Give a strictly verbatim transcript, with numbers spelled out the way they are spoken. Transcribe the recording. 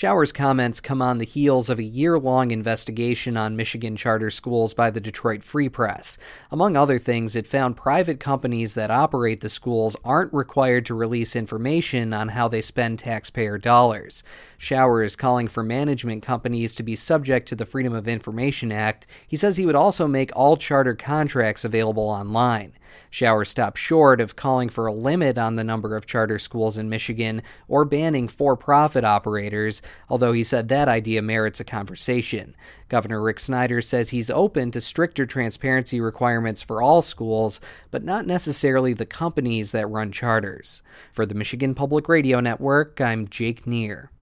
Shower's comments come on the heels of a year-long investigation on Michigan charter schools by the Detroit Free Press. Among other things, it found private companies that operate the schools aren't required to release information on how they spend taxpayer dollars. Shower is calling for management companies to be subject to the Freedom of Information Act. He says he would also make all charter contracts available online. Shower stopped short of calling for a limit on the number of charter schools in Michigan or banning for-profit operators, although he said that idea merits a conversation. Governor Rick Snyder says he's open to stricter transparency requirements for all schools, but not necessarily the companies that run charters. For the Michigan Public Radio Network, I'm Jake Neer.